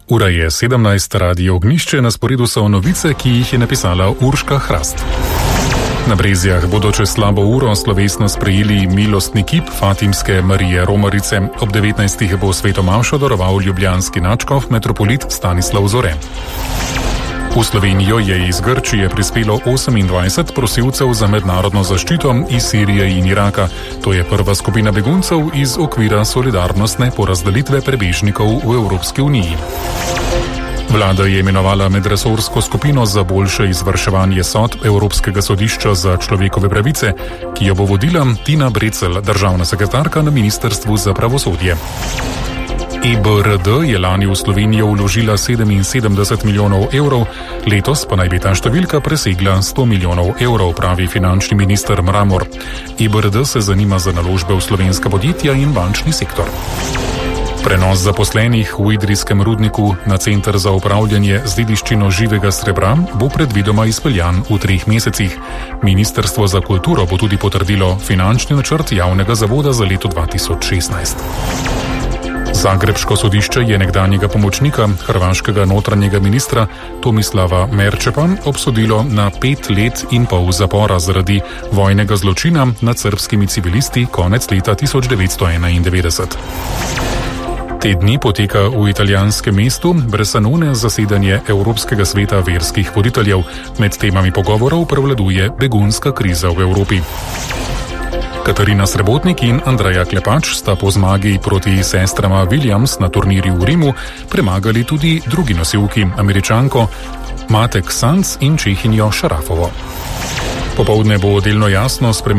Ura je 17, Radio Ognjišče, na sporedu so novice, ki jih je napisala Urška Hrast. Na Brezjah bodo čez slabo uro slovesno sprejeli milostni kip Fatimske Marije Romarice. Ob 19. bo sveto mašo daroval ljubljanski nadškof metropolit Stanislav Zore. V Slovenijo je iz Grčije prispelo 28 prosilcev za mednarodno zaščito iz Sirije in Iraka. To je prva skupina beguncev iz okvira solidarnostne porazdelitve prebežnikov v Evropski uniji. Vlada je imenovala medresorsko skupino za boljše izvrševanje sodb Evropskega sodišča za človekove pravice, ki jo bo vodila Tina Brecelj, državna sekretarka na Ministrstvu za pravosodje. EBRD je lani v Slovenijo vložila 77 milijonov evrov, letos pa naj bi ta številka presegla 100 milijonov evrov, pravi finančni minister Mramor. EBRD se zanima za naložbe v slovenska podjetja in bančni sektor. Prenos zaposlenih v idrijskem rudniku na Center za upravljanje z dediščino živega srebra bo predvidoma izpeljan v 3 mesecih. Ministrstvo za kulturo bo tudi potrdilo finančni načrt javnega zavoda za leto 2016. Zagrebško sodišče je nekdanjega pomočnika hrvaškega notranjega ministra Tomislava Merčepa obsodilo na 5 let in pol zapora zaradi vojnega zločina nad srbskimi civilisti konec leta 1991. Te dni poteka v italijanskem mestu Bressanone zasedanje Evropskega sveta verskih voditeljev. Med temami pogovorov prevladuje begunska kriza v Evropi. Katarina Srebotnik in Andreja Klepač sta po zmagi proti sestrama Williams na turnirju v Rimu premagali tudi drugi nosilki, Američanko Matek Sanz in Čehinjo Šarafovo. Popoldne bo delno jasno